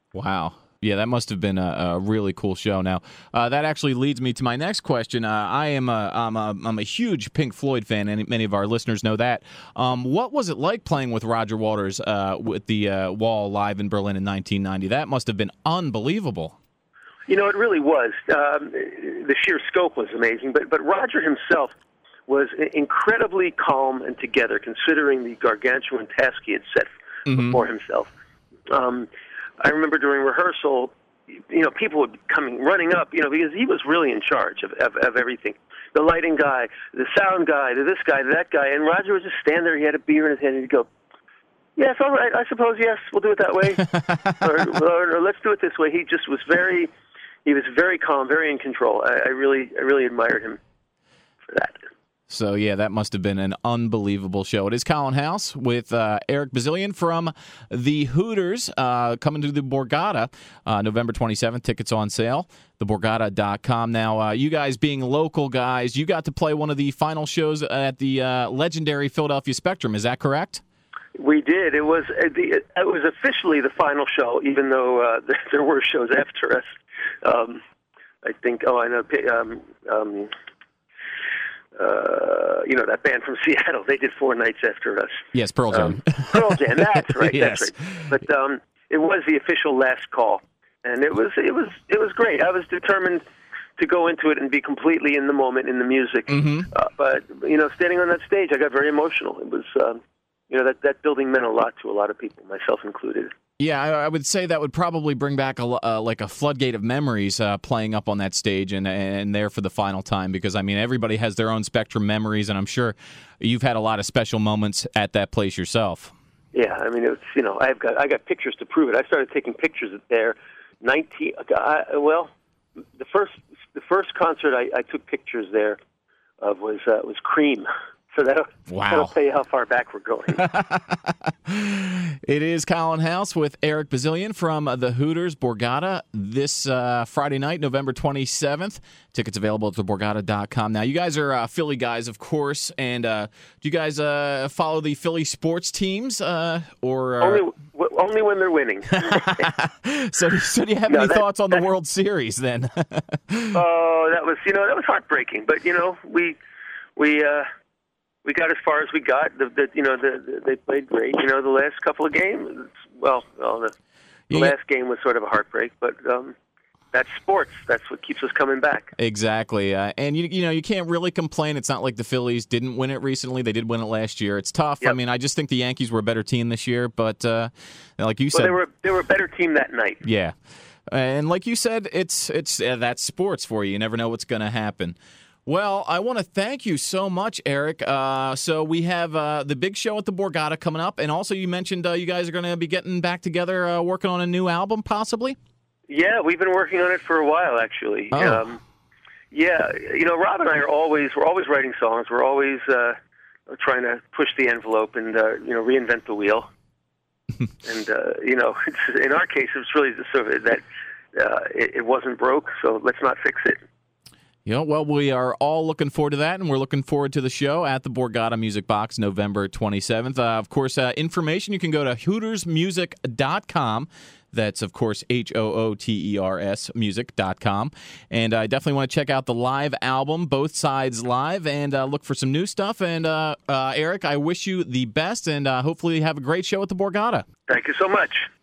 Wow. Yeah, that must have been a really cool show. Now, that actually leads me to my next question. I'm a huge Pink Floyd fan, and many of our listeners know that. What was it like playing with Roger Waters with the Wall live in Berlin in 1990? That must have been unbelievable. You know, it really was. The sheer scope was amazing, but Roger himself was incredibly calm and together, considering the gargantuan task he had set before himself. I remember during rehearsal, you know, people would be running up, you know, because he was really in charge of everything. The lighting guy, the sound guy, this guy, that guy, and Roger would just stand there. He had a beer in his hand, and he'd go, "Yes, all right, I suppose, yes, we'll do it that way, or let's do it this way." He just was very calm, very in control. I really admired him for that. So, yeah, that must have been an unbelievable show. It is Colin House with Eric Bazilian from the Hooters coming to the Borgata November 27th. Tickets on sale, theborgata.com. Now, you guys being local guys, you got to play one of the final shows at the legendary Philadelphia Spectrum. Is that correct? We did. It was officially the final show, even though there were shows after us. I think, I know, you know, that band from Seattle, they did 4 nights after us. Yes, Pearl Jam. Pearl Jam, that's right, yes. that's right. But it was the official last call, and it was great. I was determined to go into it and be completely in the moment, in the music. But, you know, standing on that stage, I got very emotional. It was, you know, that building meant a lot to a lot of people, myself included. Yeah, I would say that would probably bring back like a floodgate of memories playing up on that stage and there for the final time, because, I mean, everybody has their own Spectrum memories, and I'm sure you've had a lot of special moments at that place yourself. Yeah, I mean, it's, you know, I got pictures to prove it. I started taking pictures there. The first concert I took pictures there of was Cream. So that'll tell you how far back we're going. It is Colin House with Eric Bazilian from the Hooters Borgata this Friday night, November 27th. Tickets available at theborgata.com. Now, you guys are Philly guys, of course, and do you guys follow the Philly sports teams? Or only when they're winning. So do you have any thoughts on the World Series then? That was heartbreaking. But, you know, we got as far as we got. They played great. You know, the last couple of games, the last game was sort of a heartbreak, but that's sports. That's what keeps us coming back. Exactly. And, you can't really complain. It's not like the Phillies didn't win it recently. They did win it last year. It's tough. Yep. I mean, I just think the Yankees were a better team this year, but like you said... they were a better team that night. Yeah. And like you said, it's that's sports for you. You never know what's going to happen. Well, I want to thank you so much, Eric. So we have the big show at the Borgata coming up, and also you mentioned you guys are going to be getting back together, working on a new album, possibly? Yeah, we've been working on it for a while, actually. Oh. Yeah, you know, Rob and I we're always writing songs. We're always trying to push the envelope and reinvent the wheel. And in our case, it's really just sort of that it wasn't broke, so let's not fix it. Well, we are all looking forward to that, and we're looking forward to the show at the Borgata Music Box November 27th. Of course, information, you can go to HootersMusic.com. That's, of course, HOOTERS music.com. And I definitely want to check out the live album, Both Sides Live, and look for some new stuff. And, Eric, I wish you the best, and hopefully have a great show at the Borgata. Thank you so much.